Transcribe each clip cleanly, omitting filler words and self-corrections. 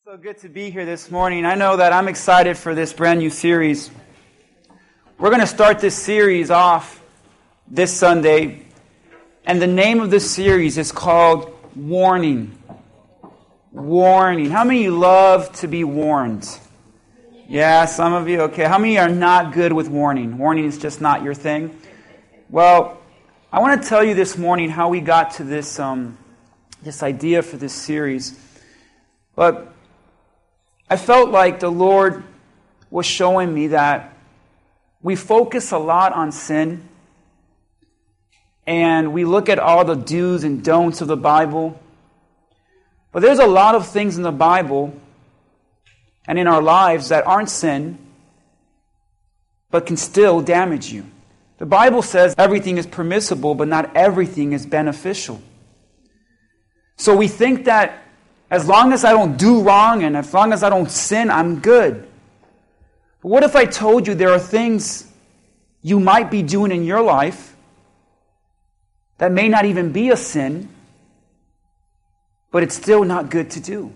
So good to be here this morning. I know that I'm excited for this brand new series. We're going to start this series off this Sunday, and the name of this series is called Warning. Warning. How many of you love to be warned? Yeah, some of you. Okay. How many are not good with warning? Warning is just not your thing. Well, I want to tell you this morning how we got to this idea for this series. But I felt like the Lord was showing me that we focus a lot on sin, and we look at all the do's and don'ts of the Bible. But there's a lot of things in the Bible and in our lives that aren't sin, but can still damage you. The Bible says everything is permissible, but not everything is beneficial. So we think that as long as I don't do wrong and as long as I don't sin, I'm good. But what if I told you there are things you might be doing in your life that may not even be a sin, but it's still not good to do?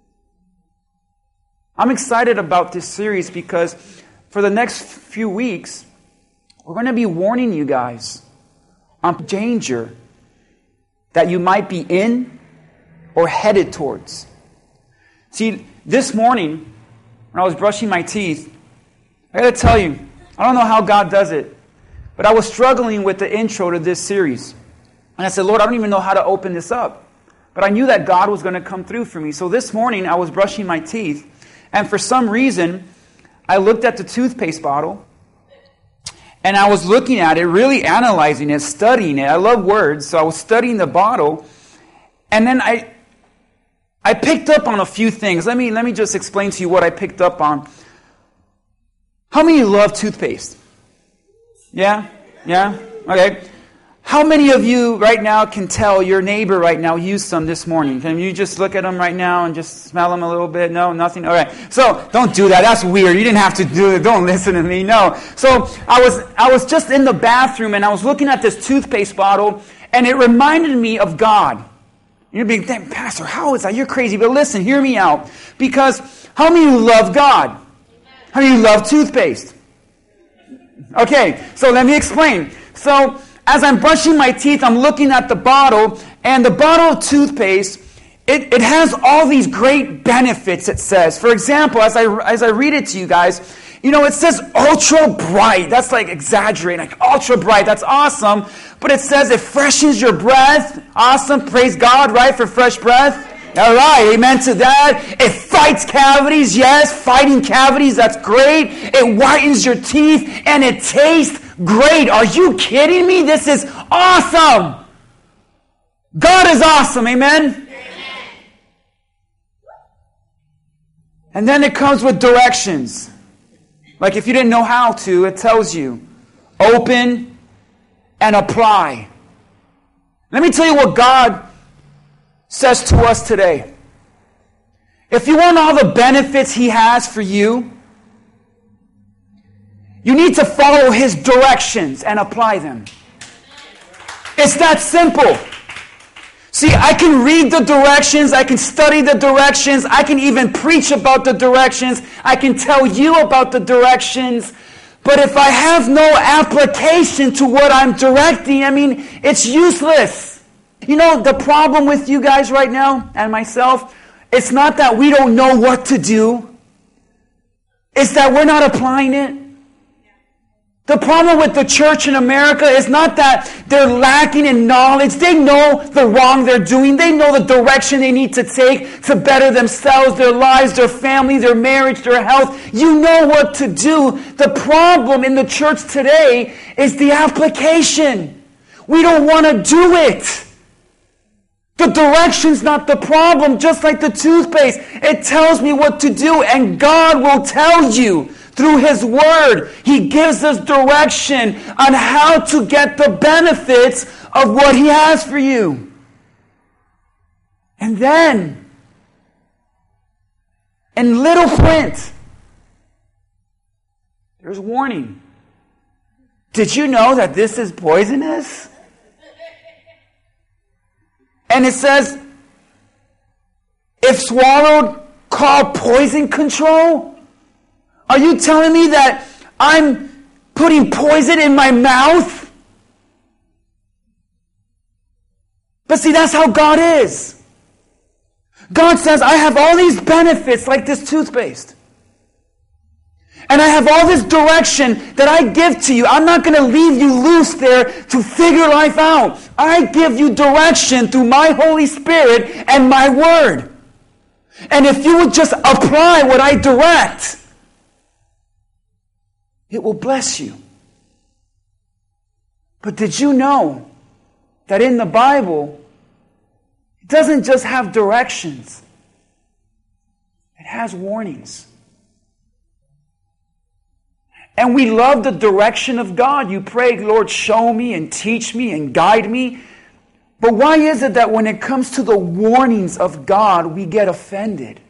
I'm excited about this series because for the next few weeks, we're going to be warning you guys on danger that you might be in or headed towards. See, this morning, when I was brushing my teeth, I got to tell you, I don't know how God does it, but I was struggling with the intro to this series. And I said, Lord, I don't even know how to open this up. But I knew that God was going to come through for me. So this morning, I was brushing my teeth, and for some reason, I looked at the toothpaste bottle, and I was looking at it, really analyzing it, studying it. I love words, so I was studying the bottle, and then I picked up on a few things. Let me just explain to you what I picked up on. How many of you love toothpaste? Yeah? Okay. How many of you right now can tell your neighbor right now used some this morning? Can you just look at them right now and just smell them a little bit? No, nothing? All right. So don't do that. That's weird. You didn't have to do it. Don't listen to me. No. So I was just in the bathroom and I was looking at this toothpaste bottle and it reminded me of God. You're being, Pastor, how is that? You're crazy. But listen, hear me out. Because how many of you love God? How many of you love toothpaste? Okay, so let me explain. So as I'm brushing my teeth, I'm looking at the bottle, and the bottle of toothpaste, it has all these great benefits, it says. For example, as I read it to you guys, it says ultra bright. That's like exaggerating, like ultra bright. That's awesome. But it says it freshens your breath. Awesome. Praise God, right, for fresh breath. All right, amen to that. It fights cavities. Yes, fighting cavities. That's great. It whitens your teeth, and it tastes great. Are you kidding me? This is awesome. God is awesome. Amen? And then it comes with directions. Like if you didn't know how to, it tells you, open and apply. Let me tell you what God says to us today. If you want all the benefits He has for you, you need to follow His directions and apply them. It's that simple. See, I can read the directions, I can study the directions, I can even preach about the directions, I can tell you about the directions, but if I have no application to what I'm directing, it's useless. The problem with you guys right now, and myself, it's not that we don't know what to do, it's that we're not applying it. The problem with the church in America is not that they're lacking in knowledge. They know the wrong they're doing. They know the direction they need to take to better themselves, their lives, their family, their marriage, their health. You know what to do. The problem in the church today is the application. We don't want to do it. The direction's not the problem, just like the toothpaste. It tells me what to do, and God will tell you. Through His Word, He gives us direction on how to get the benefits of what He has for you. And then, in little print, there's warning. Did you know that this is poisonous? And it says, if swallowed call poison control? Are you telling me that I'm putting poison in my mouth? But see, that's how God is. God says, I have all these benefits like this toothpaste. And I have all this direction that I give to you. I'm not going to leave you loose there to figure life out. I give you direction through my Holy Spirit and my Word. And if you would just apply what I direct, it will bless you. But did you know that in the Bible, it doesn't just have directions. It has warnings. And we love the direction of God. You pray, Lord, show me and teach me and guide me. But why is it that when it comes to the warnings of God, we get offended?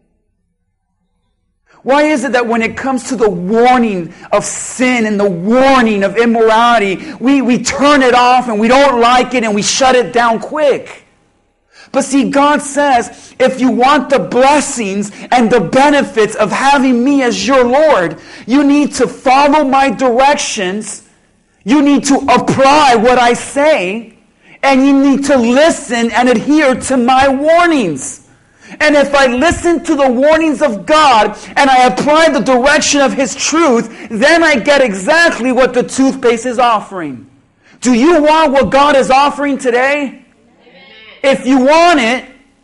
Why is it that when it comes to the warning of sin and the warning of immorality, we turn it off and we don't like it and we shut it down quick? But see, God says, if you want the blessings and the benefits of having me as your Lord, you need to follow my directions, you need to apply what I say, and you need to listen and adhere to my warnings. And if I listen to the warnings of God and I apply the direction of His truth, then I get exactly what the toothpaste is offering. Do you want what God is offering today? If you want it,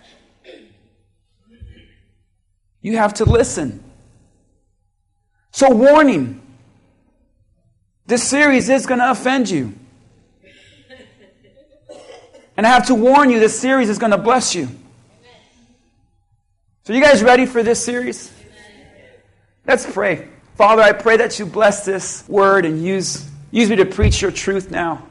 you have to listen. So, warning. This series is going to offend you. And I have to warn you, this series is going to bless you. So, you guys ready for this series? Let's pray. Father, I pray that you bless this word and use me to preach your truth now.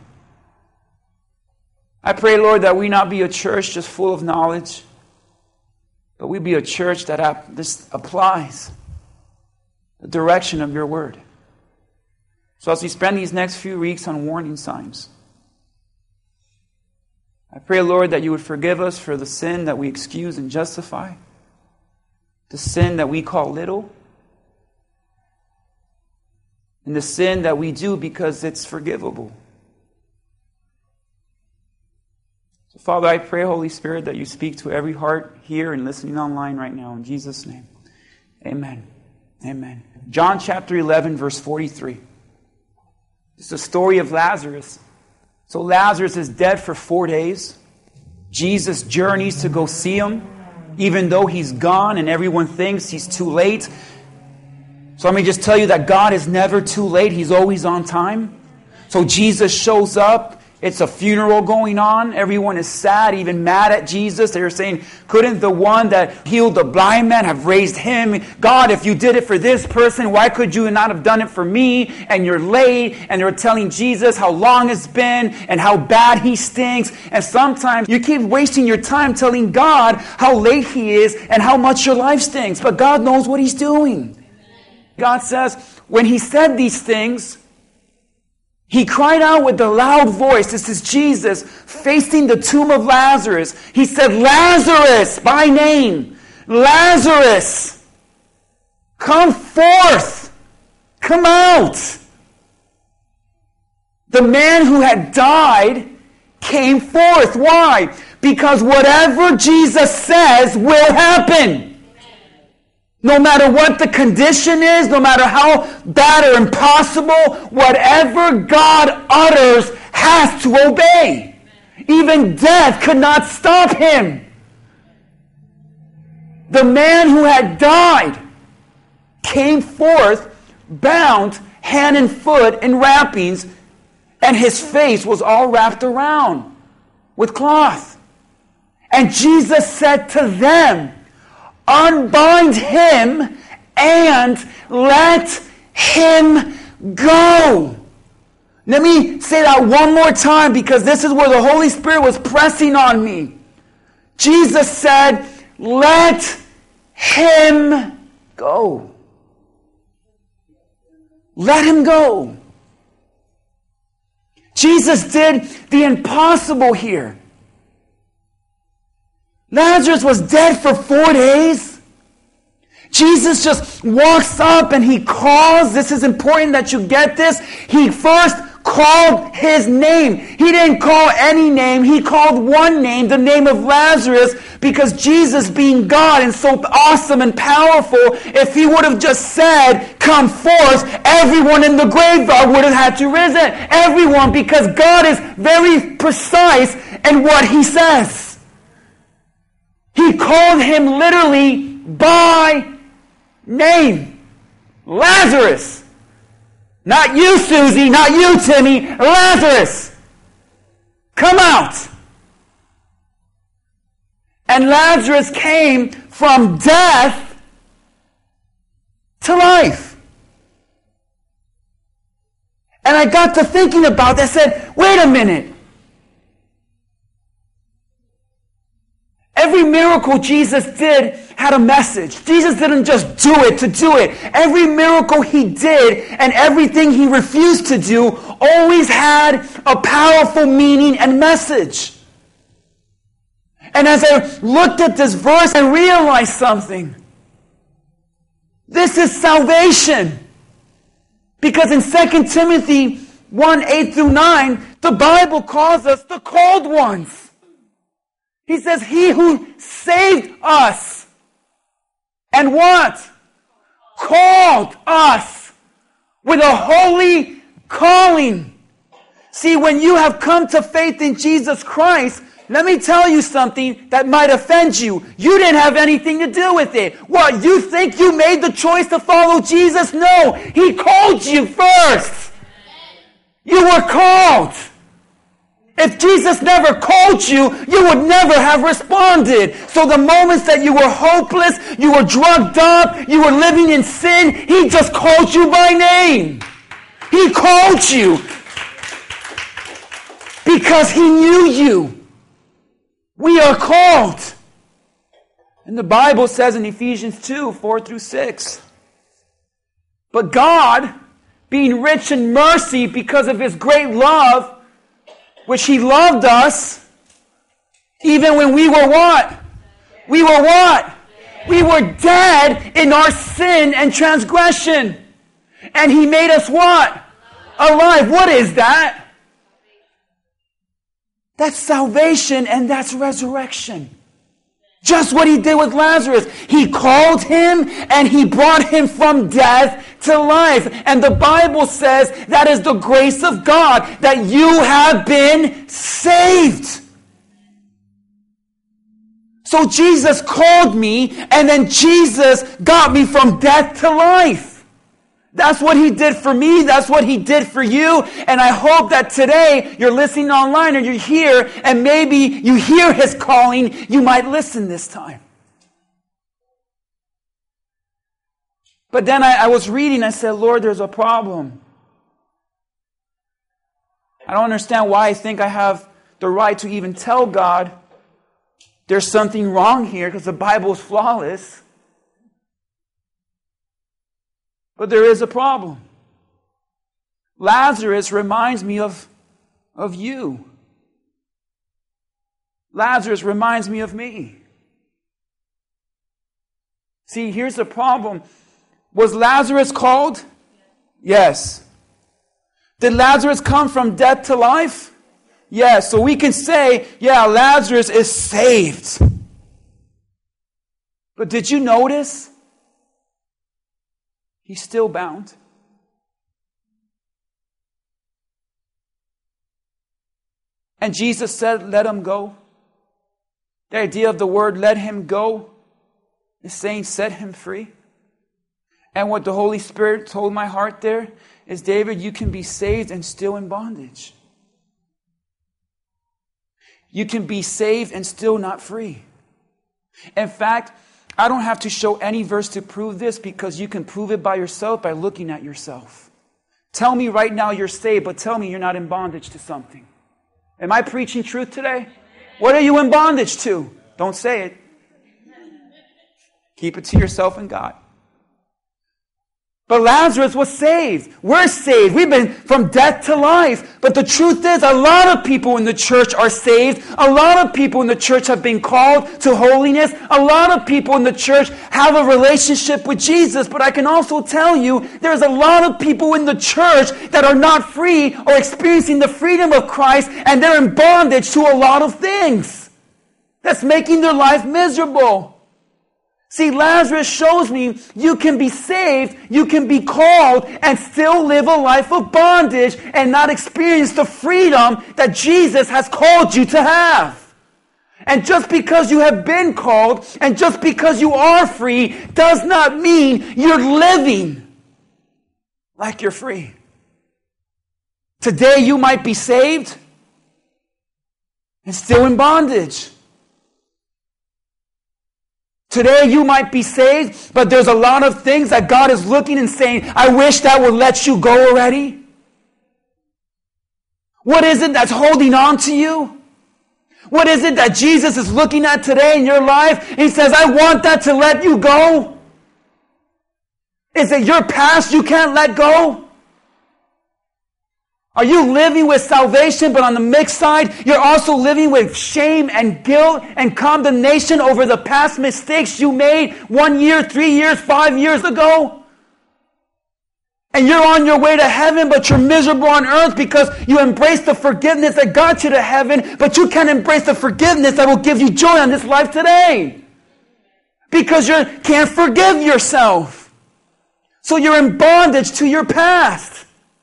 I pray, Lord, that we not be a church just full of knowledge, but we be a church that this applies the direction of your word. So as we spend these next few weeks on warning signs, I pray, Lord, that you would forgive us for the sin that we excuse and justify, the sin that we call little, and the sin that we do because it's forgivable. So, Father, I pray, Holy Spirit, that you speak to every heart here and listening online right now. In Jesus' name, amen. Amen. John chapter 11, verse 43. It's the story of Lazarus. So Lazarus is dead for 4 days. Jesus journeys to go see him, even though he's gone and everyone thinks he's too late. So let me just tell you that God is never too late. He's always on time. So Jesus shows up. It's a funeral going on. Everyone is sad, even mad at Jesus. They're saying, couldn't the one that healed the blind man have raised him? God, if you did it for this person, why could you not have done it for me? And you're late. And they're telling Jesus how long it's been and how bad he stinks. And sometimes you keep wasting your time telling God how late he is and how much your life stinks. But God knows what he's doing. God says, when he said these things, he cried out with a loud voice. This is Jesus facing the tomb of Lazarus. He said, Lazarus, by name, Lazarus, come forth, come out. The man who had died came forth. Why? Because whatever Jesus says will happen. No matter what the condition is, no matter how bad or impossible, whatever God utters has to obey. Even death could not stop him. The man who had died came forth, bound hand and foot in wrappings, and his face was all wrapped around with cloth. And Jesus said to them, unbind him and let him go. Let me say that one more time because this is where the Holy Spirit was pressing on me. Jesus said, let him go. Let him go. Jesus did the impossible here. Lazarus was dead for 4 days. Jesus just walks up and he calls. This is important that you get this. He first called his name. He didn't call any name. He called one name, the name of Lazarus, because Jesus, being God and so awesome and powerful, if he would have just said, come forth, everyone in the graveyard would have had to risen. Everyone, because God is very precise in what he says. He called him literally by name. Lazarus. Not you, Susie. Not you, Timmy. Lazarus. Come out. And Lazarus came from death to life. And I got to thinking about that. I said, wait a minute. Every miracle Jesus did had a message. Jesus didn't just do it to do it. Every miracle he did and everything he refused to do always had a powerful meaning and message. And as I looked at this verse, I realized something. This is salvation. Because in 2 Timothy 1, 8 through 9, the Bible calls us the called ones. He says, he who saved us and what? Called us with a holy calling. See, when you have come to faith in Jesus Christ, let me tell you something that might offend you. You didn't have anything to do with it. What, you think you made the choice to follow Jesus? No, he called you first. You were called. If Jesus never called you, you would never have responded. So the moments that you were hopeless, you were drugged up, you were living in sin, he just called you by name. He called you because he knew you. We are called. And the Bible says in Ephesians 2, 4 through 6, but God, being rich in mercy because of his great love, which he loved us, even when we were what? We were what? We were dead in our sin and transgression. And he made us what? Alive. What is that? That's salvation and that's resurrection. Just what he did with Lazarus. He called him and he brought him from death to life. And the Bible says that is the grace of God, that you have been saved. So Jesus called me and then Jesus got me from death to life. That's what he did for me. That's what he did for you. And I hope that today you're listening online or you're here and maybe you hear his calling. You might listen this time. But then I was reading. I said, Lord, there's a problem. I don't understand why I think I have the right to even tell God there's something wrong here because the Bible is flawless. But there is a problem. Lazarus reminds me of you. Lazarus reminds me of me. See, here's the problem. Was Lazarus called? Yes. Did Lazarus come from death to life? Yes. So we can say, yeah, Lazarus is saved. But did you notice? He's still bound. And Jesus said, let him go. The idea of the word let him go is saying set him free. And what the Holy Spirit told my heart there is, David, you can be saved and still in bondage. You can be saved and still not free. In fact, I don't have to show any verse to prove this because you can prove it by yourself by looking at yourself. Tell me right now you're saved, but tell me you're not in bondage to something. Am I preaching truth today? What are you in bondage to? Don't say it. Keep it to yourself and God. But Lazarus was saved. We're saved. We've been from death to life. But the truth is, a lot of people in the church are saved. A lot of people in the church have been called to holiness. A lot of people in the church have a relationship with Jesus. But I can also tell you, there's a lot of people in the church that are not free or experiencing the freedom of Christ, and they're in bondage to a lot of things. That's making their life miserable. See, Lazarus shows me you can be saved, you can be called, and still live a life of bondage and not experience the freedom that Jesus has called you to have. And just because you have been called, and just because you are free, does not mean you're living like you're free. Today you might be saved and still in bondage. Today you might be saved, but there's a lot of things that God is looking and saying, I wish that would let you go already. What is it that's holding on to you? What is it that Jesus is looking at today in your life? And He says, I want that to let you go. Is it your past you can't let go? Are you living with salvation, but on the mixed side, you're also living with shame and guilt and condemnation over the past mistakes you made 1 year, 3 years, 5 years ago? And you're on your way to heaven, but you're miserable on earth because you embraced the forgiveness that got you to heaven, but you can't embrace the forgiveness that will give you joy on this life today. Because you can't forgive yourself. So you're in bondage to your past.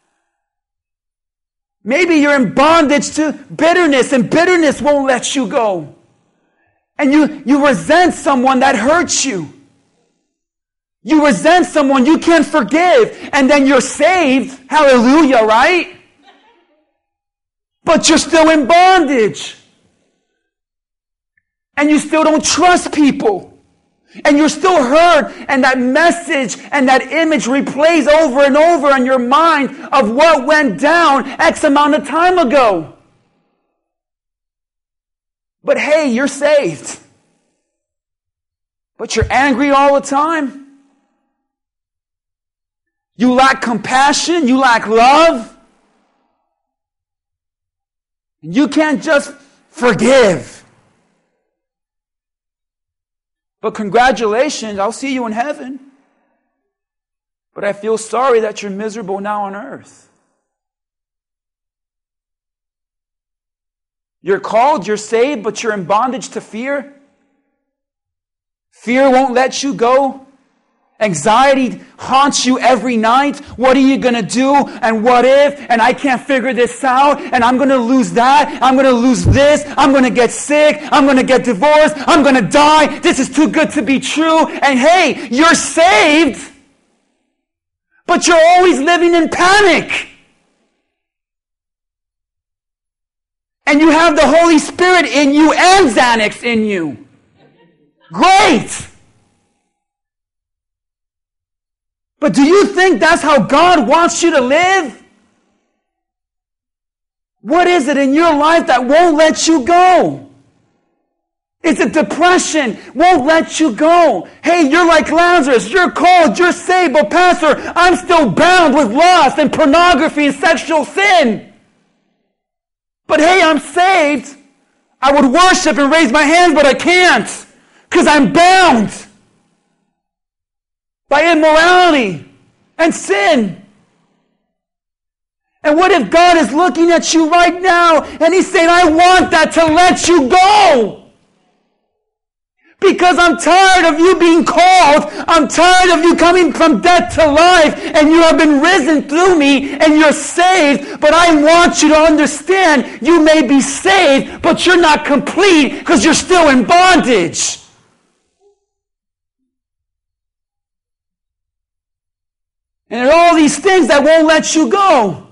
Maybe you're in bondage to bitterness, and bitterness won't let you go. And you resent someone that hurts you. You resent someone you can't forgive, and then you're saved. Hallelujah, right? But you're still in bondage. And you still don't trust people. And you're still hurt, and that message and that image replays over and over in your mind of what went down X amount of time ago. But hey, you're saved. But you're angry all the time. You lack compassion. You lack love. You can't just forgive. But congratulations, I'll see you in heaven. But I feel sorry that you're miserable now on earth. You're called, you're saved, but you're in bondage to fear. Fear won't let you go. Anxiety haunts you every night. What are you going to do? And what if? And I can't figure this out. And I'm going to lose that. I'm going to lose this. I'm going to get sick. I'm going to get divorced. I'm going to die. This is too good to be true. And hey, you're saved. But you're always living in panic. And you have the Holy Spirit in you and Xanax in you. Great. But do you think that's how God wants you to live? What is it in your life that won't let you go? Is it depression? Won't let you go. Hey, you're like Lazarus. You're called. You're saved. But Pastor, I'm still bound with lust and pornography and sexual sin. But hey, I'm saved. I would worship and raise my hands, but I can't. Because I'm bound by immorality and sin. And what if God is looking at you right now and He's saying, I want that to let you go. Because I'm tired of you being called. I'm tired of you coming from death to life. And you have been risen through me and you're saved. But I want you to understand you may be saved, but you're not complete because you're still in bondage. And there are all these things that won't let you go.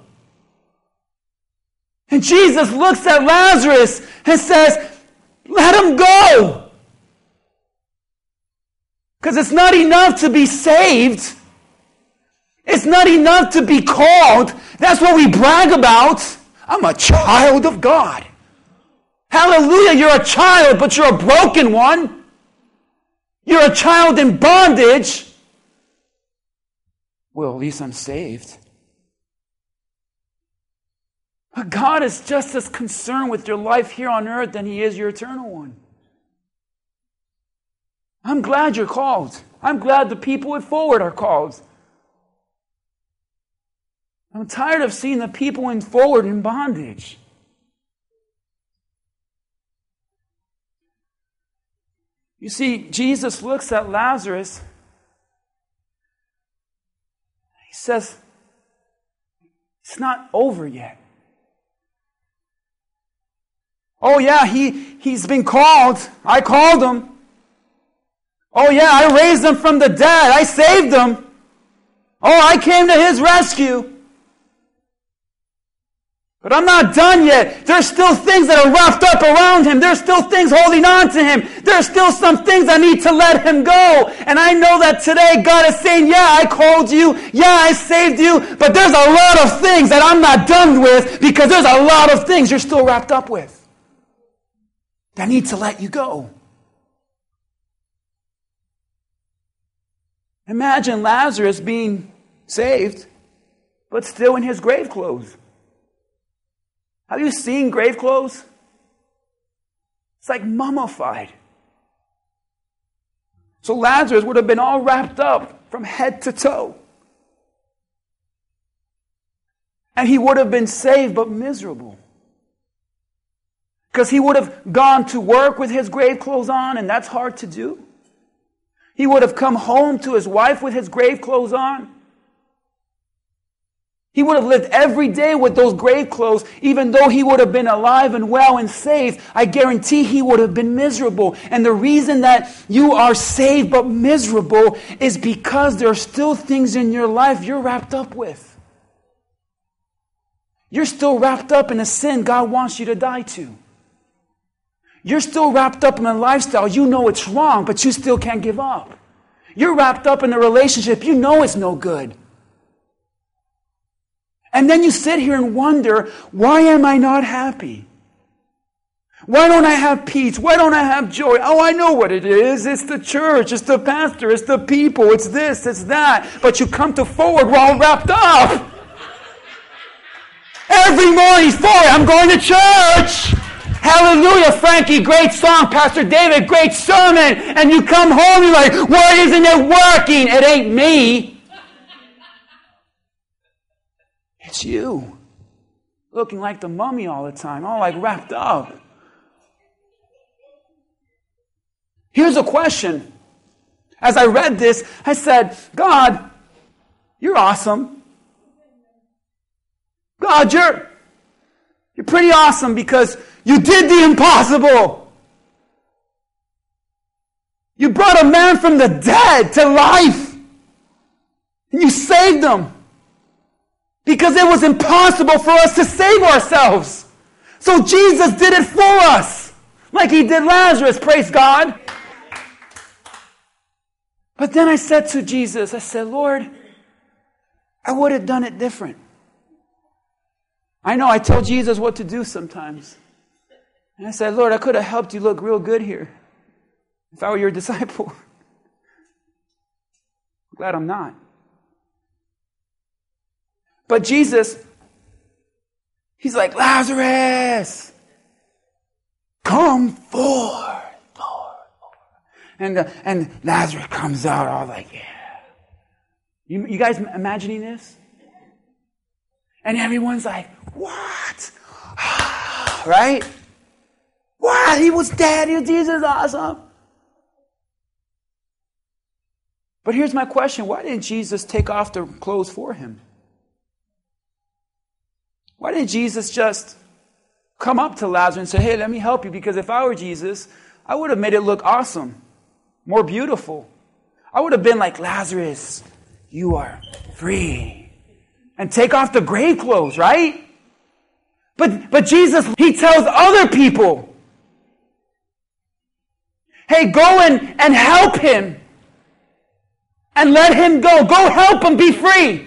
And Jesus looks at Lazarus and says, let him go. Because it's not enough to be saved. It's not enough to be called. That's what we brag about. I'm a child of God. Hallelujah, you're a child, but you're a broken one. You're a child in bondage. Well, at least I'm saved. But God is just as concerned with your life here on earth than He is your eternal one. I'm glad you're called. I'm glad the people at Forward are called. I'm tired of seeing the people in Forward in bondage. You see, Jesus looks at Lazarus. He says, it's not over yet. Oh yeah, he's been called. I called him. Oh yeah, I raised him from the dead. I saved him. Oh, I came to his rescue. But I'm not done yet. There's still things that are wrapped up around him. There's still things holding on to him. There's still some things I need to let him go. And I know that today God is saying, yeah, I called you. Yeah, I saved you. But there's a lot of things that I'm not done with because there's a lot of things you're still wrapped up with that need to let you go. Imagine Lazarus being saved, but still in his grave clothes. Have you seen grave clothes? It's like mummified. So Lazarus would have been all wrapped up from head to toe. And he would have been saved but miserable. Because he would have gone to work with his grave clothes on, and that's hard to do. He would have come home to his wife with his grave clothes on. He would have lived every day with those grave clothes, even though he would have been alive and well and saved. I guarantee he would have been miserable. And the reason that you are saved but miserable is because there are still things in your life you're wrapped up with. You're still wrapped up in a sin God wants you to die to. You're still wrapped up in a lifestyle you know it's wrong, but you still can't give up. You're wrapped up in a relationship you know it's no good. And then you sit here and wonder, why am I not happy? Why don't I have peace? Why don't I have joy? Oh, I know what it is. It's the church. It's the pastor. It's the people. It's this. It's that. But you come to Forward, we're all wrapped up. Every morning, Forward, I'm going to church. Hallelujah, Frankie, great song. Pastor David, great sermon. And you come home, you're like, why isn't it working? It ain't me. It's you. Looking like the mummy all the time, all like wrapped up. Here's a question. As I read this, I said, God, you're awesome. God, you're pretty awesome because you did the impossible. You brought a man from the dead to life. And you saved him. Because it was impossible for us to save ourselves. So Jesus did it for us. Like he did Lazarus, praise God. But then I said to Jesus, I said, Lord, I would have done it different. I know I tell Jesus what to do sometimes. And I said, Lord, I could have helped you look real good here if I were your disciple. I'm glad I'm not. But Jesus, he's like, Lazarus, come forth, Lord. And Lazarus comes out all like, yeah. You guys imagining this? And everyone's like, what? Right? What? He was dead. Jesus is awesome. But here's my question. Why didn't Jesus take off the clothes for him? Why didn't Jesus just come up to Lazarus and say, hey, let me help you? Because if I were Jesus, I would have made it look awesome, more beautiful. I would have been like, Lazarus, you are free. And take off the grave clothes, right? But Jesus, he tells other people, hey, go and help him. And let him go. Go help him be free.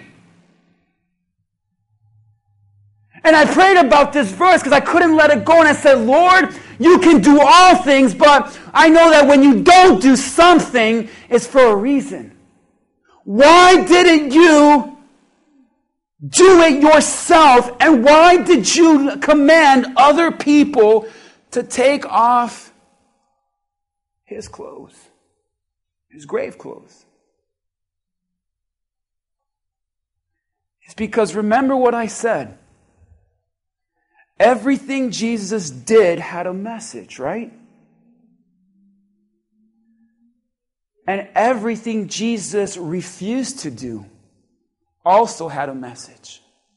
And I prayed about this verse because I couldn't let it go. And I said, Lord, you can do all things, but I know that when you don't do something, it's for a reason. Why didn't you do it yourself? And why did you command other people to take off his clothes, his grave clothes? It's because, remember what I said. Everything Jesus did had a message, right? And everything Jesus refused to do also had a message.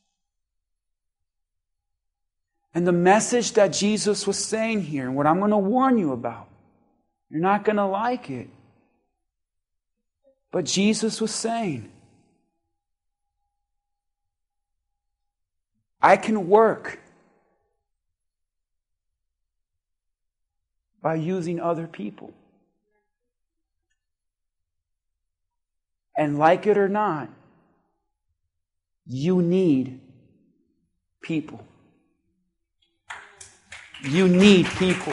And the message that Jesus was saying here, and what I'm going to warn you about, you're not going to like it. But Jesus was saying, I can work by using other people. And like it or not, you need people. You need people.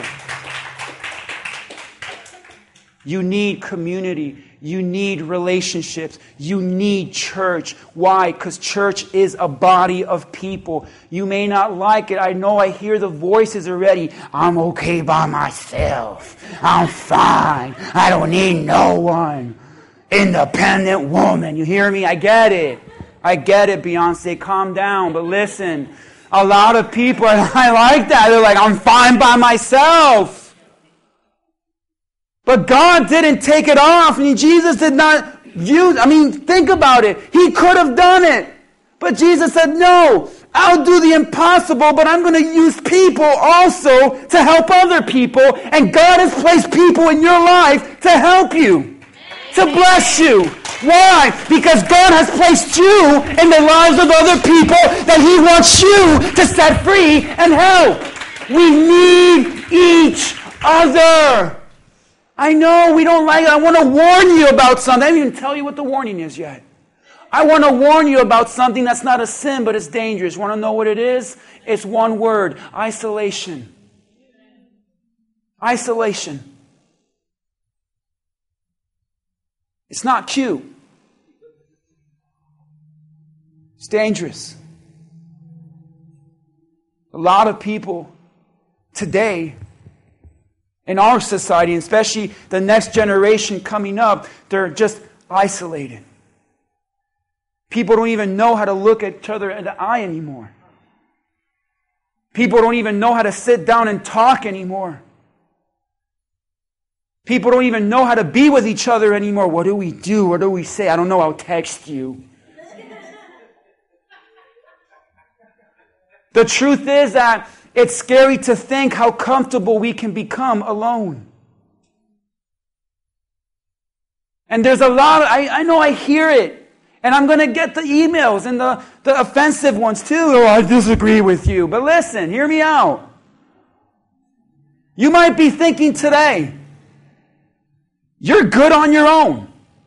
You need community. You need relationships. You need church. Why? Because church is a body of people. You may not like it. I know I hear the voices already. I'm okay by myself. I'm fine. I don't need no one. Independent woman. You hear me? I get it. I get it, Beyonce. Calm down. But listen, a lot of people, and I like that. They're like, I'm fine by myself. But God didn't take it off. Jesus did not think about it. He could have done it. But Jesus said, no, I'll do the impossible, but I'm going to use people also to help other people. And God has placed people in your life to help you, to bless you. Why? Because God has placed you in the lives of other people that He wants you to set free and help. We need each other. I know we don't like it. I want to warn you about something. I didn't even tell you what the warning is yet. I want to warn you about something that's not a sin, but it's dangerous. Want to know what it is? It's one word: isolation. Isolation. It's not cute. It's dangerous. A lot of people today in our society, especially the next generation coming up, they're just isolated. People don't even know how to look at each other in the eye anymore. People don't even know how to sit down and talk anymore. People don't even know how to be with each other anymore. What do we do? What do we say? I don't know. I'll text you. The truth is that it's scary to think how comfortable we can become alone. And there's a lot of, I know I hear it. And I'm going to get the emails and the offensive ones too. Oh, I disagree with you. But listen, hear me out. You might be thinking today, you're good on your own.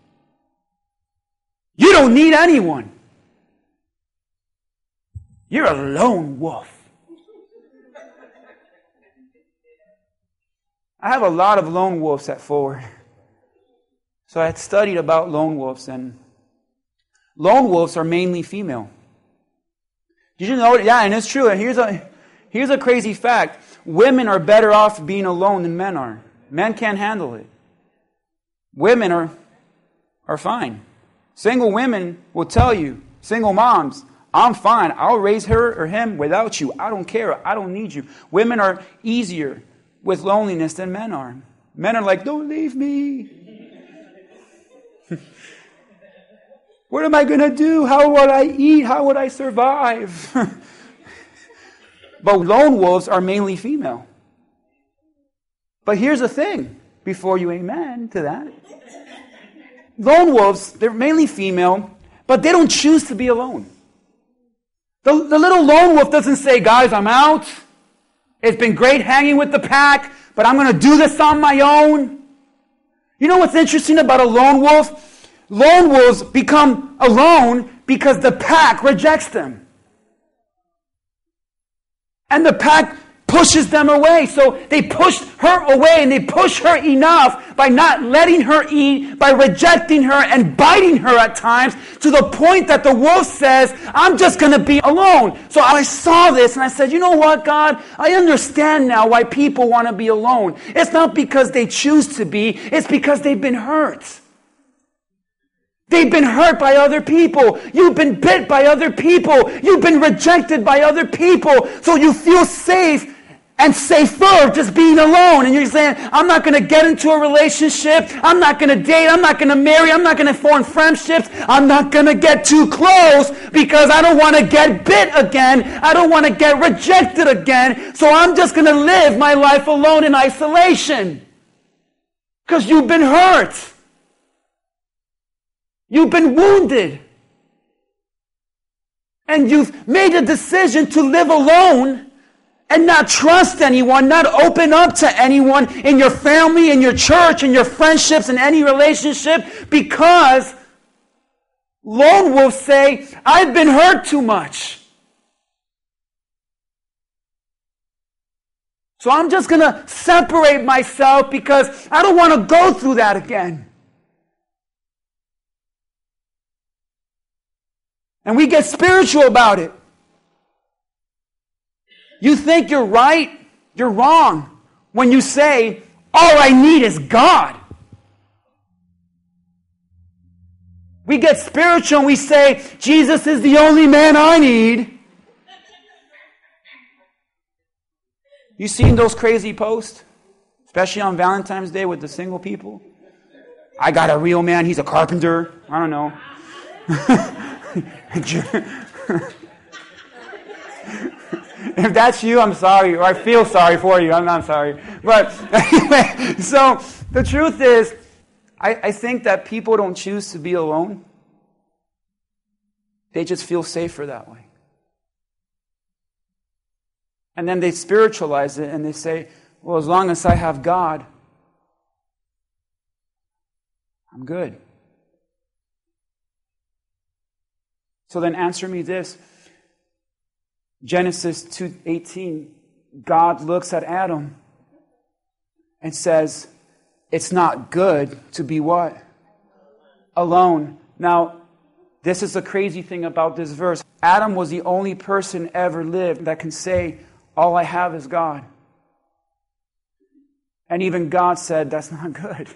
You don't need anyone. You're a lone wolf. I have a lot of lone wolves at Forward. So I had studied about lone wolves, and lone wolves are mainly female. Did you know? Yeah, and it's true. And here's a crazy fact. Women are better off being alone than men are. Men can't handle it. Women are fine. Single women will tell you, single moms, I'm fine. I'll raise her or him without you. I don't care. I don't need you. Women are easier with loneliness than men are. Men are like, don't leave me. What am I going to do? How would I eat? How would I survive? But lone wolves are mainly female. But here's the thing, before you amen to that. Lone wolves, they're mainly female, but they don't choose to be alone. The little lone wolf doesn't say, guys, I'm out. It's been great hanging with the pack, but I'm going to do this on my own. You know what's interesting about a lone wolf? Lone wolves become alone because the pack rejects them. And the pack pushes them away. So they pushed her away, and they pushed her enough by not letting her eat, by rejecting her and biting her at times, to the point that the wolf says, I'm just going to be alone. So I saw this and I said, you know what, God? I understand now why people want to be alone. It's not because they choose to be, it's because they've been hurt. They've been hurt by other people. You've been bit by other people. You've been rejected by other people. So you feel safe and safer just being alone. And you're saying, I'm not going to get into a relationship. I'm not going to date. I'm not going to marry. I'm not going to form friendships. I'm not going to get too close because I don't want to get bit again. I don't want to get rejected again. So I'm just going to live my life alone in isolation. Because you've been hurt. You've been wounded. And you've made a decision to live alone and not trust anyone, not open up to anyone in your family, in your church, in your friendships, in any relationship, because lone wolves say, I've been hurt too much. So I'm just going to separate myself because I don't want to go through that again. And we get spiritual about it. You think you're right, you're wrong when you say, all I need is God. We get spiritual and we say, Jesus is the only man I need. You seen those crazy posts? Especially on Valentine's Day with the single people? I got a real man, he's a carpenter. I don't know. If that's you, I'm sorry, or I feel sorry for you. I'm not sorry. But anyway, so the truth is, I think that people don't choose to be alone. They just feel safer that way. And then they spiritualize it and they say, well, as long as I have God, I'm good. So then answer me this. Genesis 2:18, God looks at Adam and says, it's not good to be what? Alone. Now, this is the crazy thing about this verse. Adam was the only person ever lived that can say, all I have is God. And even God said, that's not good.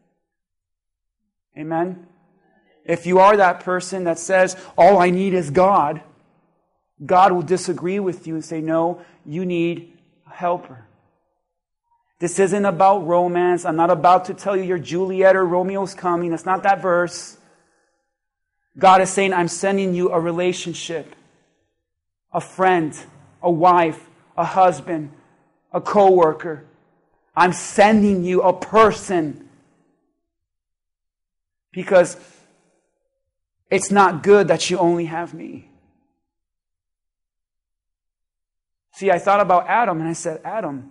Amen? If you are that person that says, all I need is God, God will disagree with you and say, no, you need a helper. This isn't about romance. I'm not about to tell you your Juliet or Romeo's coming. That's not that verse. God is saying, I'm sending you a relationship, a friend, a wife, a husband, a co-worker. I'm sending you a person because it's not good that you only have me. See, I thought about Adam and I said, Adam,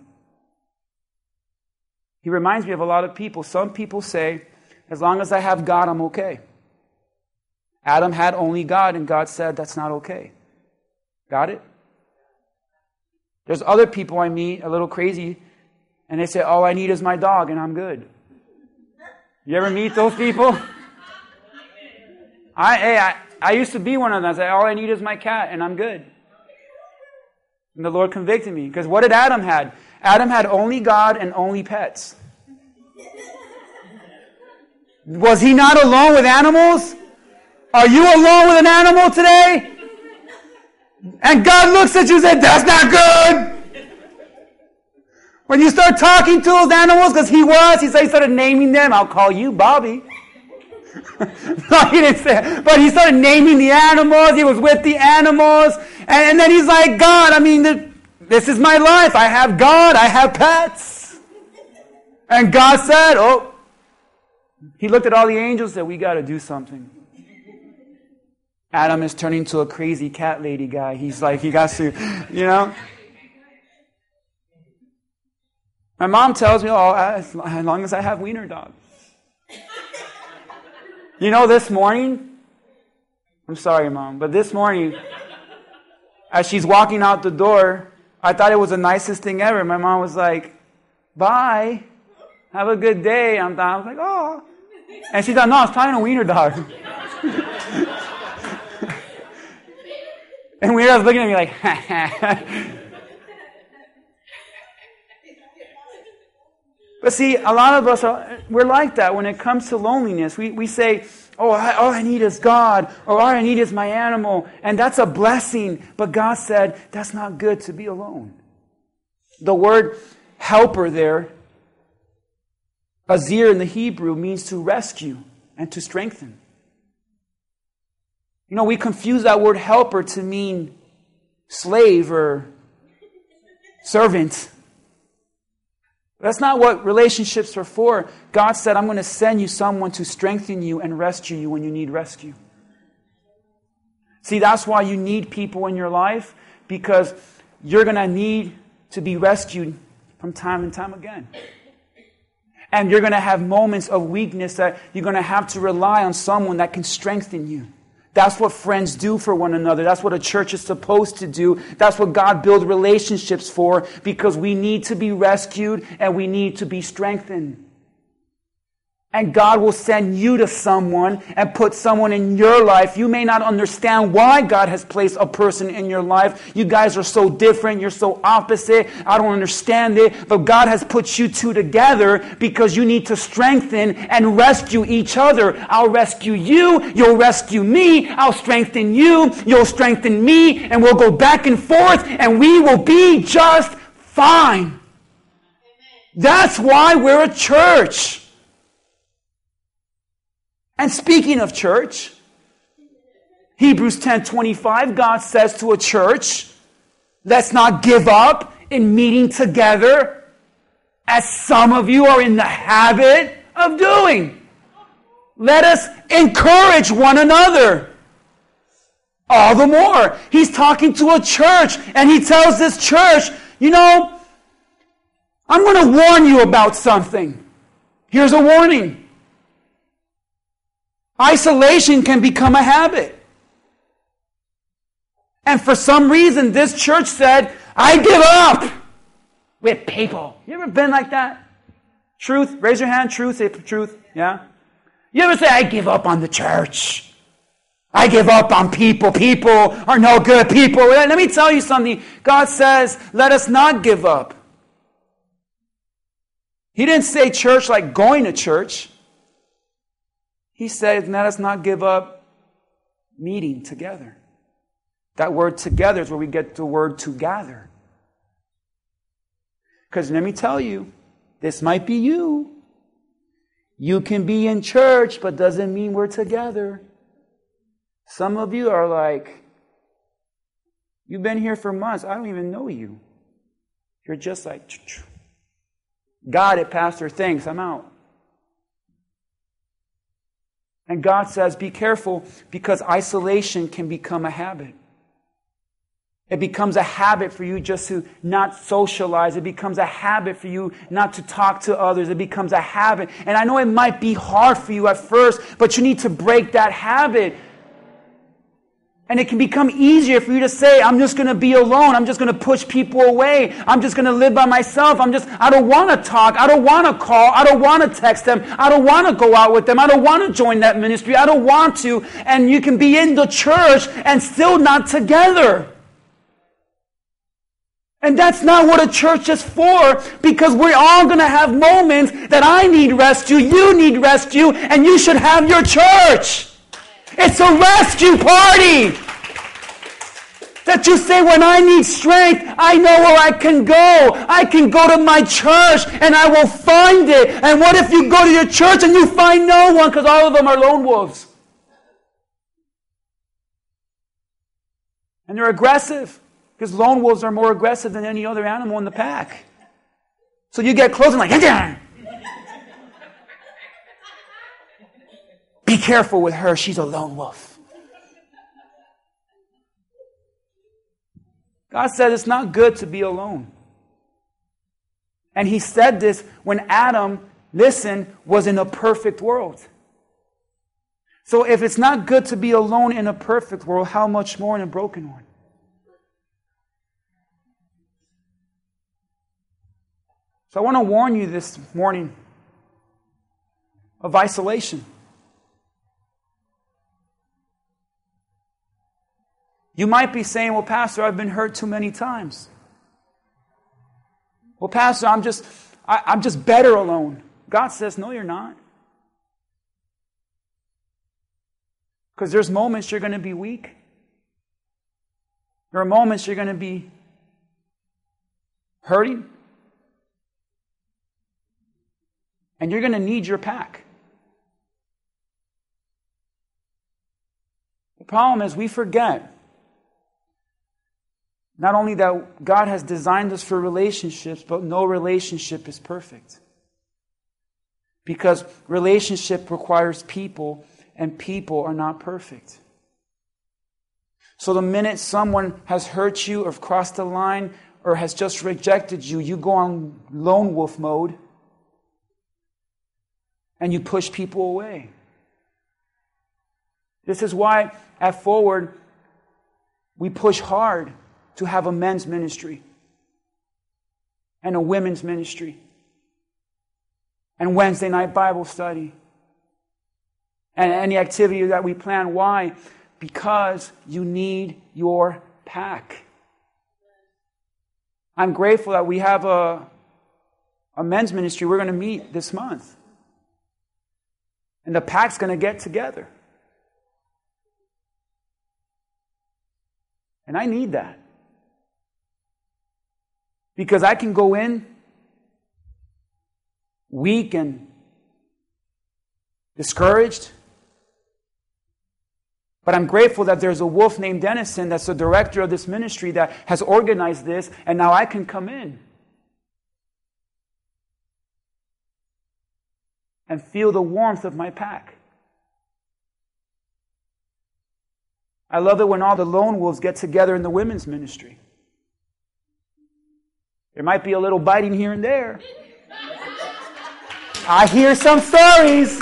he reminds me of a lot of people. Some people say, as long as I have God, I'm okay. Adam had only God and God said, that's not okay. Got it? There's other people I meet, a little crazy, and they say, all I need is my dog and I'm good. You ever meet those people? I used to be one of them. I said, all I need is my cat and I'm good. And the Lord convicted me. Because what did Adam had? Adam had only God and only pets. Was he not alone with animals? Are you alone with an animal today? And God looks at you and says, that's not good. When you start talking to those animals, because he started naming them. I'll call you Bobby. No, he didn't say it. But he started naming the animals. He was with the animals. And then he's like, God, I mean, this is my life. I have God. I have pets. And God said, he looked at all the angels and said, we got to do something. Adam is turning to a crazy cat lady guy. He's like, he got to, My mom tells me, as long as I have wiener dog. This morning, I'm sorry, Mom, but this morning, as she's walking out the door, I thought it was the nicest thing ever. My mom was like, bye. Have a good day. I was like, oh. And she thought, no, I was talking to Wiener Dog. And Wiener Dog was looking at me like, But see, a lot of us, we're like that when it comes to loneliness. We say, all I need is God, or all I need is my animal. And that's a blessing. But God said, that's not good to be alone. The word helper there, azir in the Hebrew, means to rescue and to strengthen. You know, we confuse that word helper to mean slave or servant. That's not what relationships are for. God said, I'm going to send you someone to strengthen you and rescue you when you need rescue. See, that's why you need people in your life, because you're going to need to be rescued from time and time again. And you're going to have moments of weakness that you're going to have to rely on someone that can strengthen you. That's what friends do for one another. That's what a church is supposed to do. That's what God builds relationships for, because we need to be rescued and we need to be strengthened. And God will send you to someone and put someone in your life. You may not understand why God has placed a person in your life. You guys are so different. You're so opposite. I don't understand it. But God has put you two together because you need to strengthen and rescue each other. I'll rescue you. You'll rescue me. I'll strengthen you. You'll strengthen me. And we'll go back and forth and we will be just fine. That's why we're a church. And speaking of church, Hebrews 10:25, God says to a church, let's not give up in meeting together, as some of you are in the habit of doing. Let us encourage one another. All the more. He's talking to a church, and he tells this church, you know, I'm going to warn you about something. Here's a warning. Isolation can become a habit. And for some reason, this church said, I give up with people. You ever been like that? Truth? Raise your hand. Truth. Say truth. Yeah? You ever say, I give up on the church? I give up on people. People are no good people. Let me tell you something. God says, let us not give up. He didn't say church like going to church. He said, let us not give up meeting together. That word together is where we get the word to gather. Because let me tell you, this might be you. You can be in church, but doesn't mean we're together. Some of you are like, you've been here for months. I don't even know you. You're just like, got it, Pastor. Thanks. I'm out. And God says, be careful, because isolation can become a habit. It becomes a habit for you just to not socialize. It becomes a habit for you not to talk to others. It becomes a habit. And I know it might be hard for you at first, but you need to break that habit. And it can become easier for you to say, I'm just going to be alone. I'm just going to push people away. I'm just going to live by myself. I don't want to talk. I don't want to call. I don't want to text them. I don't want to go out with them. I don't want to join that ministry. I don't want to. And you can be in the church and still not together. And that's not what a church is for, because we're all going to have moments that I need rescue, you need rescue, and you should have your church. It's a rescue party. That you say, when I need strength, I know where I can go. I can go to my church and I will find it. And what if you go to your church and you find no one, because all of them are lone wolves? And they're aggressive, because lone wolves are more aggressive than any other animal in the pack. So you get close and like, be careful with her, she's a lone wolf. God said it's not good to be alone. And he said this when Adam, listen, was in a perfect world. So if it's not good to be alone in a perfect world, how much more in a broken one? So I want to warn you this morning of isolation. You might be saying, well, Pastor, I've been hurt too many times. Well, Pastor, I'm just better alone. God says, no, you're not. Because there's moments you're going to be weak. There are moments you're going to be hurting. And you're going to need your pack. The problem is we forget not only that God has designed us for relationships, but no relationship is perfect. Because relationship requires people, and people are not perfect. So the minute someone has hurt you or crossed the line or has just rejected you, you go on lone wolf mode and you push people away. This is why at Forward we push hard to have a men's ministry and a women's ministry and Wednesday night Bible study and any activity that we plan. Why? Because you need your pack. I'm grateful that we have a men's ministry. We're going to meet this month. And the pack's going to get together. And I need that. Because I can go in weak and discouraged. But I'm grateful that there's a wolf named Dennison that's the director of this ministry that has organized this, and now I can come in and feel the warmth of my pack. I love it when all the lone wolves get together in the women's ministry. There might be a little biting here and there. I hear some stories.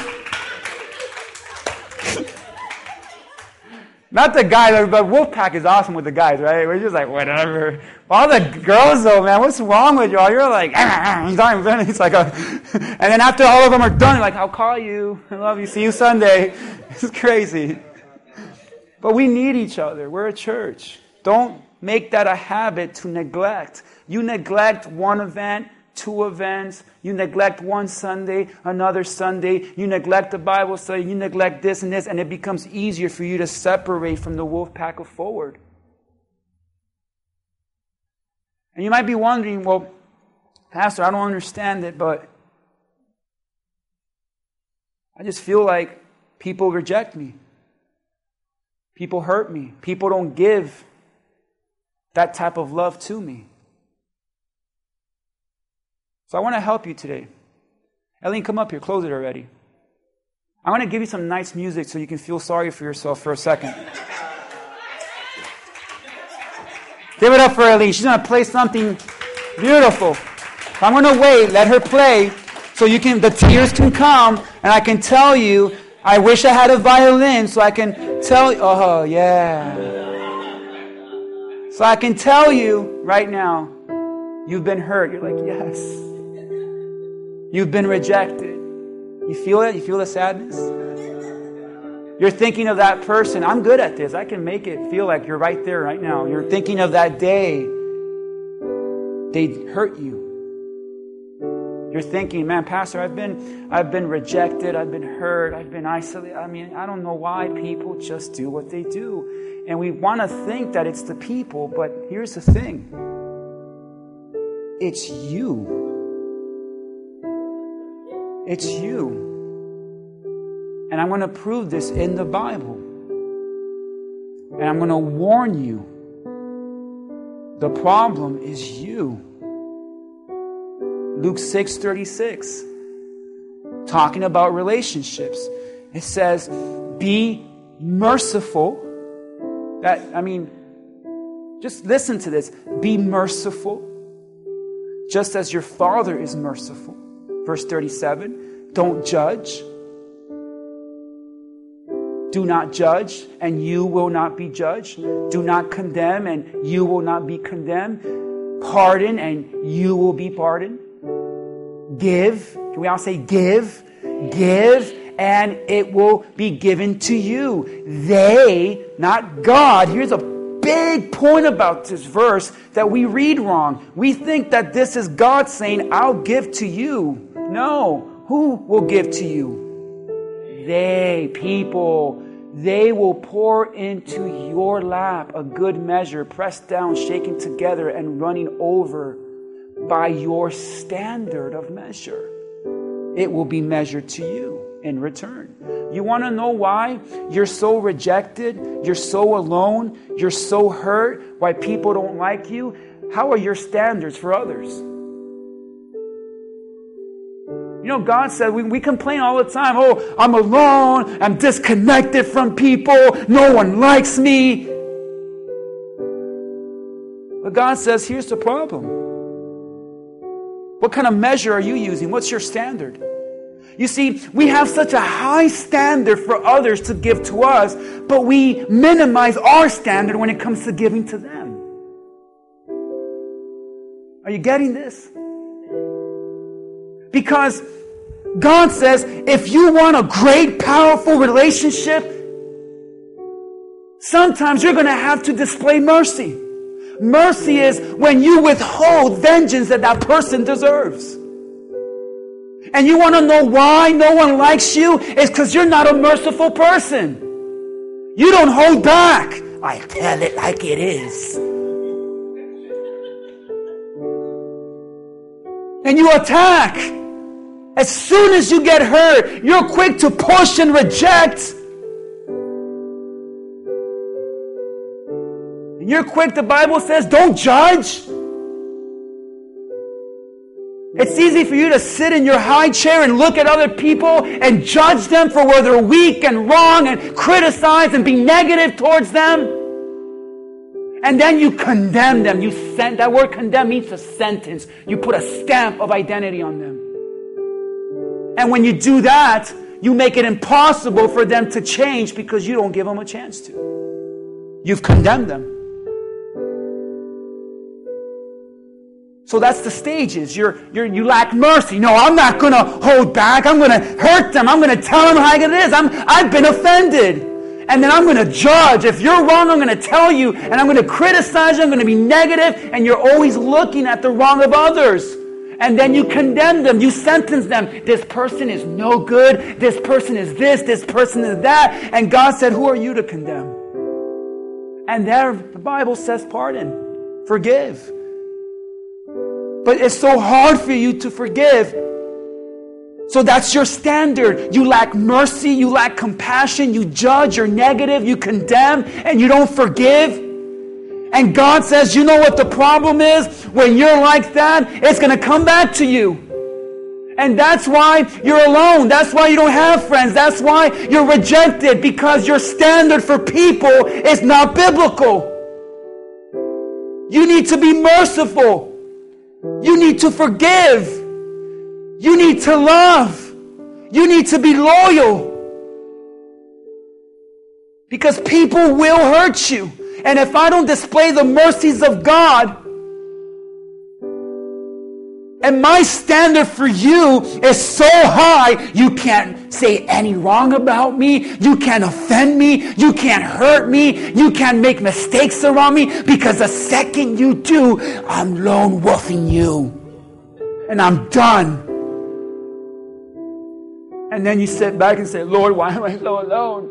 Not the guys, but Wolfpack is awesome with the guys, right? We're just like, whatever. All the girls, though, man, what's wrong with y'all? You're like, it's like and then after all of them are done, like, I'll call you. I love you. See you Sunday. It's crazy. But we need each other. We're a church. Don't make that a habit to neglect. You neglect one event, two events. You neglect one Sunday, another Sunday. You neglect the Bible study. You neglect this and this. And it becomes easier for you to separate from the wolf pack of Forward. And you might be wondering, well, Pastor, I don't understand it, but I just feel like people reject me. People hurt me. People don't give that type of love to me. So I want to help you today. Eileen, come up here. Close it already. I want to give you some nice music so you can feel sorry for yourself for a second. Give it up for Eileen. She's going to play something beautiful. I'm going to wait. Let her play so the tears can come and I can tell you, I wish I had a violin so I can tell you. Oh, yeah. So I can tell you right now, you've been hurt. You're like, yes. You've been rejected. You feel it? You feel the sadness? You're thinking of that person. I'm good at this. I can make it feel like you're right there right now. You're thinking of that day they hurt you. You're thinking, man, Pastor, I've been rejected. I've been hurt. I've been isolated. I mean, I don't know why people just do what they do. And we want to think that it's the people, but here's the thing. It's you. It's you. And I'm going to prove this in the Bible. And I'm going to warn you. The problem is you. Luke 6:36. Talking about relationships. It says, be merciful. Just listen to this. Be merciful, just as your Father is merciful. Verse 37, don't judge. Do not judge, and you will not be judged. Do not condemn, and you will not be condemned. Pardon, and you will be pardoned. Give. Can we all say give? Give, and it will be given to you. They, not God. Here's a big point about this verse that we read wrong. We think that this is God saying, I'll give to you. No. Who will give to you? They, people. They will pour into your lap a good measure, pressed down, shaken together, and running over by your standard of measure. It will be measured to you in return. You want to know why you're so rejected, you're so alone, you're so hurt, why people don't like you? How are your standards for others? You know, God said, we complain all the time, oh, I'm alone, I'm disconnected from people, no one likes me. But God says, here's the problem. What kind of measure are you using? What's your standard? You see, we have such a high standard for others to give to us, but we minimize our standard when it comes to giving to them. Are you getting this? Because God says, if you want a great, powerful relationship, sometimes you're going to have to display mercy. Mercy is when you withhold vengeance that person deserves. And you want to know why no one likes you? It's because you're not a merciful person. You don't hold back. I tell it like it is. And you attack. As soon as you get hurt, you're quick to push and reject. And you're quick, the Bible says, don't judge. It's easy for you to sit in your high chair and look at other people and judge them for where they're weak and wrong and criticize and be negative towards them. And then you condemn them. That word condemn means a sentence. You put a stamp of identity on them. And when you do that, you make it impossible for them to change because you don't give them a chance to. You've condemned them. So that's the stages. You lack mercy. No, I'm not going to hold back. I'm going to hurt them. I'm going to tell them how it is. I've been offended. And then I'm going to judge. If you're wrong, I'm going to tell you. And I'm going to criticize you. I'm going to be negative. And you're always looking at the wrong of others. And then you condemn them. You sentence them. This person is no good. This person is this. This person is that. And God said, who are you to condemn? And there, the Bible says pardon. Forgive. But it's so hard for you to forgive. So that's your standard. You lack mercy. You lack compassion. You judge. You're negative. You condemn. And you don't forgive. And God says, you know what the problem is? When you're like that, it's going to come back to you. And that's why you're alone. That's why you don't have friends. That's why you're rejected. Because your standard for people is not biblical. You need to be merciful. You need to forgive. You need to love. You need to be loyal. Because people will hurt you. And if I don't display the mercies of God, and my standard for you is so high, you can't say any wrong about me. You can't offend me. You can't hurt me. You can't make mistakes around me. Because the second you do, I'm lone wolfing you. And I'm done. And then you sit back and say, Lord, why am I so alone?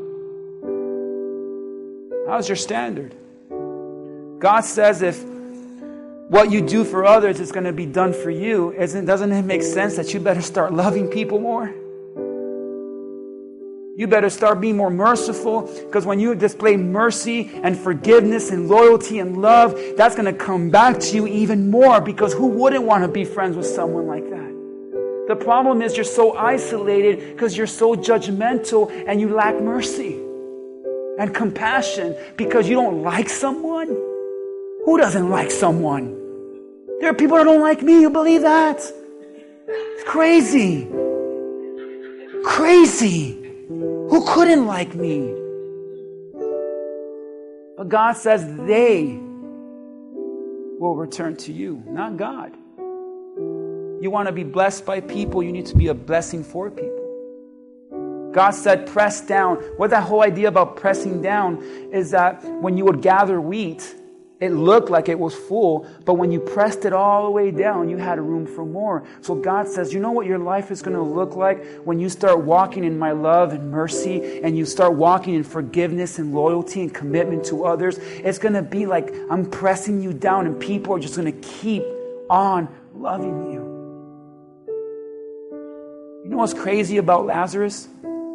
How's your standard? God says if what you do for others is going to be done for you, doesn't it make sense that you better start loving people more? You better start being more merciful, because when you display mercy and forgiveness and loyalty and love, that's going to come back to you even more, because who wouldn't want to be friends with someone like that? The problem is you're so isolated because you're so judgmental and you lack mercy and compassion because you don't like someone. Who doesn't like someone? There are people that don't like me. You believe that? It's crazy. Crazy. Who couldn't like me? But God says they will return to you, not God. You want to be blessed by people, you need to be a blessing for people. God said, press down. What that whole idea about pressing down is that when you would gather wheat, it looked like it was full, but when you pressed it all the way down, you had room for more. So God says, you know what your life is going to look like when you start walking in my love and mercy, and you start walking in forgiveness and loyalty and commitment to others? It's going to be like I'm pressing you down, and people are just going to keep on loving you. You know what's crazy about Lazarus?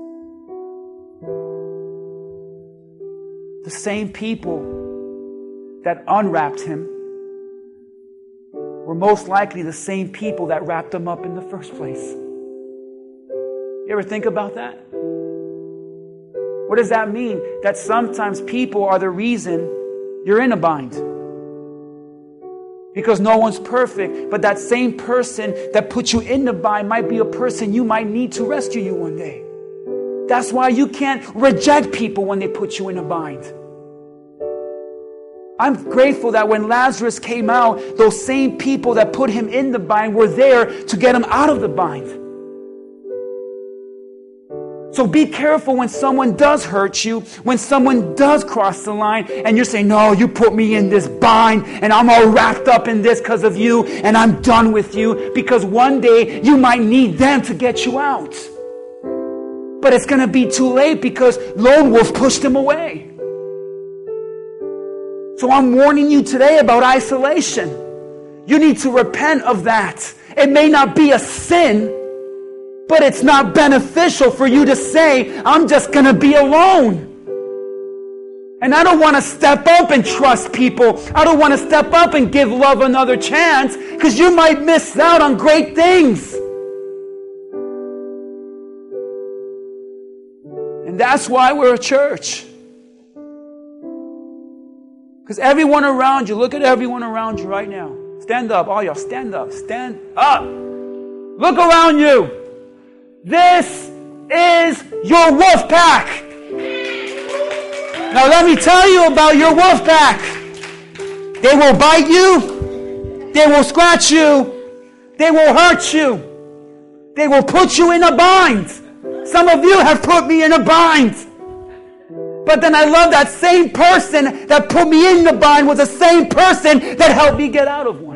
The same people that unwrapped him were most likely the same people that wrapped him up in the first place. You ever think about that? What does that mean? That sometimes people are the reason you're in a bind. Because no one's perfect, but that same person that put you in the bind might be a person you might need to rescue you one day. That's why you can't reject people when they put you in a bind. I'm grateful that when Lazarus came out, those same people that put him in the bind were there to get him out of the bind. So be careful when someone does hurt you, when someone does cross the line, and you're saying, no, you put me in this bind, and I'm all wrapped up in this because of you, and I'm done with you, because one day you might need them to get you out. But it's going to be too late because Lone Wolf pushed him away. So I'm warning you today about isolation. You need to repent of that. It may not be a sin, but it's not beneficial for you to say, I'm just going to be alone. And I don't want to step up and trust people. I don't want to step up and give love another chance, because you might miss out on great things. And that's why we're a church. Because everyone around you, look at everyone around you right now. Stand up, all y'all, stand up, stand up. Look around you. This is your wolf pack. Now let me tell you about your wolf pack. They will bite you. They will scratch you. They will hurt you. They will put you in a bind. Some of you have put me in a bind. But then I love that same person that put me in the bind was the same person that helped me get out of one.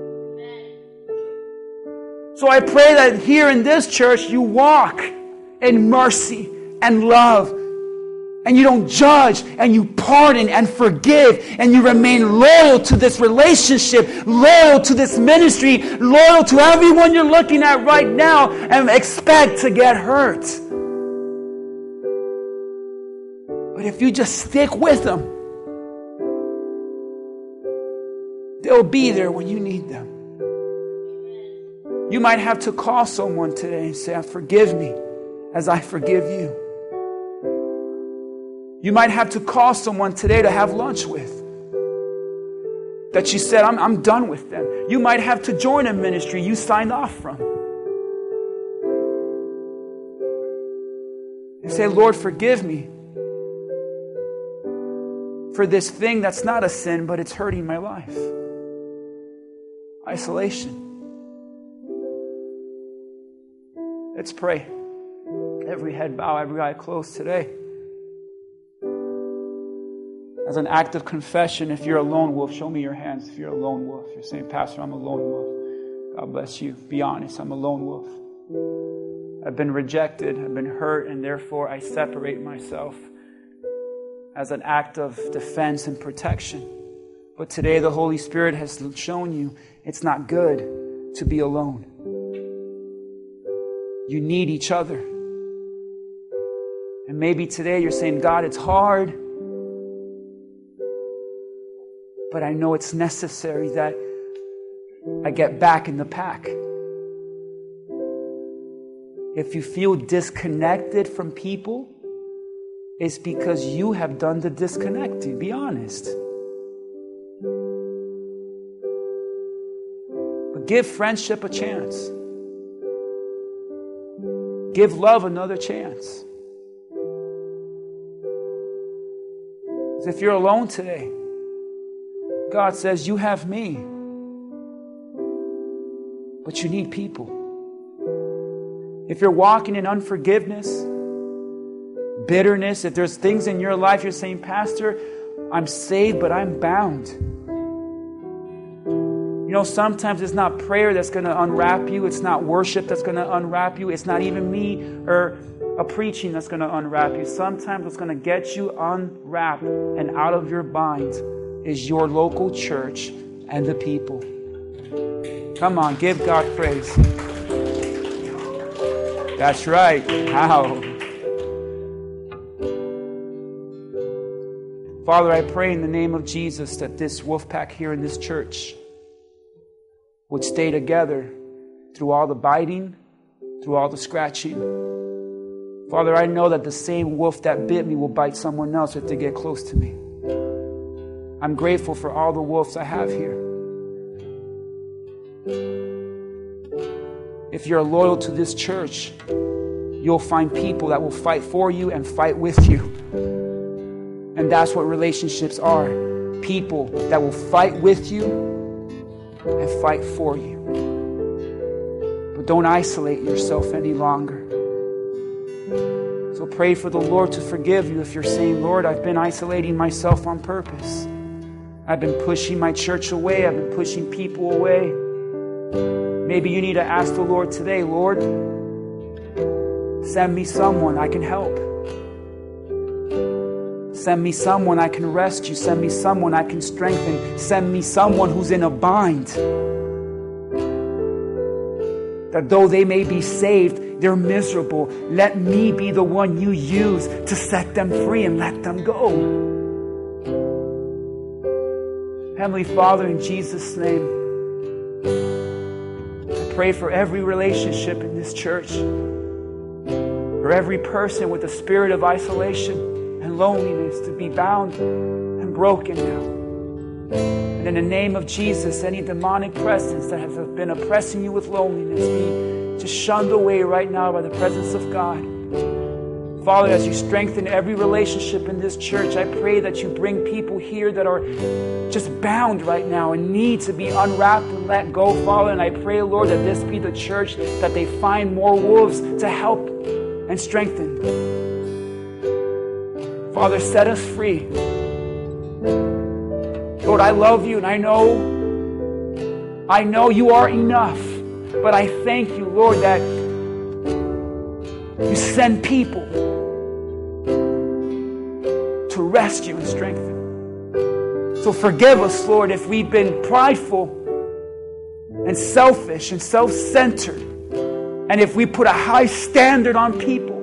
So I pray that here in this church you walk in mercy and love, and you don't judge, and you pardon and forgive, and you remain loyal to this relationship, loyal to this ministry, loyal to everyone you're looking at right now, and expect to get hurt. But if you just stick with them, they'll be there when you need them. You might have to call someone today and say, forgive me as I forgive you. You might have to call someone today to have lunch with, that you said, I'm done with them. You might have to join a ministry you signed off from. And say, Lord, forgive me for this thing that's not a sin, but it's hurting my life. Isolation. Let's pray. Every head bow, every eye closed today. As an act of confession, if you're a lone wolf, show me your hands. If you're a lone wolf, you're saying, Pastor, I'm a lone wolf. God bless you. Be honest, I'm a lone wolf. I've been rejected, I've been hurt, and therefore I separate myself as an act of defense and protection. But today the Holy Spirit has shown you it's not good to be alone. You need each other. And maybe today you're saying, God, it's hard, but I know it's necessary that I get back in the pack. If you feel disconnected from people, it's because you have done the disconnecting. Be honest. But give friendship a chance. Give love another chance. If you're alone today, God says, you have me. But you need people. If you're walking in unforgiveness, bitterness, if there's things in your life you're saying, Pastor, I'm saved, but I'm bound. You know, sometimes it's not prayer that's going to unwrap you. It's not worship that's going to unwrap you. It's not even me or a preaching that's going to unwrap you. Sometimes what's going to get you unwrapped and out of your bind is your local church and the people. Come on, give God praise. That's right. How? Father, I pray in the name of Jesus that this wolf pack here in this church would stay together through all the biting, through all the scratching. Father, I know that the same wolf that bit me will bite someone else if they get close to me. I'm grateful for all the wolves I have here. If you're loyal to this church, you'll find people that will fight for you and fight with you. And that's what relationships are. People that will fight with you and fight for you. But don't isolate yourself any longer. So pray for the Lord to forgive you if you're saying, Lord, I've been isolating myself on purpose. I've been pushing my church away. I've been pushing people away. Maybe you need to ask the Lord today, Lord, send me someone I can help. Send me someone I can rescue. Send me someone I can strengthen. Send me someone who's in a bind. That though they may be saved, they're miserable. Let me be the one you use to set them free and let them go. Heavenly Father, in Jesus' name, I pray for every relationship in this church, for every person with a spirit of isolation and loneliness to be bound and broken now. And in the name of Jesus, any demonic presence that has been oppressing you with loneliness be just shunned away right now by the presence of God. Father, as you strengthen every relationship in this church, I pray that you bring people here that are just bound right now and need to be unwrapped and let go, Father. And I pray, Lord, that this be the church that they find more wolves to help and strengthen. Father, set us free. Lord, I love you and I know you are enough. But I thank you, Lord, that you send people to rescue and strengthen. So forgive us, Lord, if we've been prideful and selfish and self-centered, and if we put a high standard on people.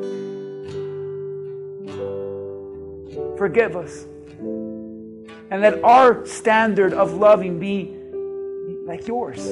Forgive us. And let our standard of loving be like yours.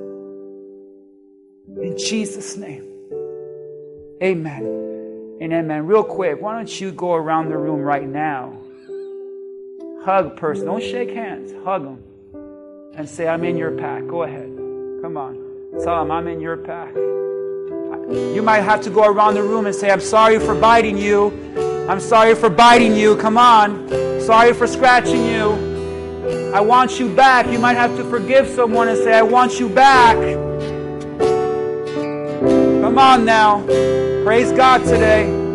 In Jesus' name. Amen and amen. Real quick, why don't you go around the room right now? Hug a person. Don't shake hands. Hug them. And say, I'm in your pack. Go ahead. Come on. Tell them, I'm in your pack. You might have to go around the room and say, I'm sorry for biting you. I'm sorry for biting you. Come on. Sorry for scratching you. I want you back. You might have to forgive someone and say, I want you back. Come on now. Praise God today.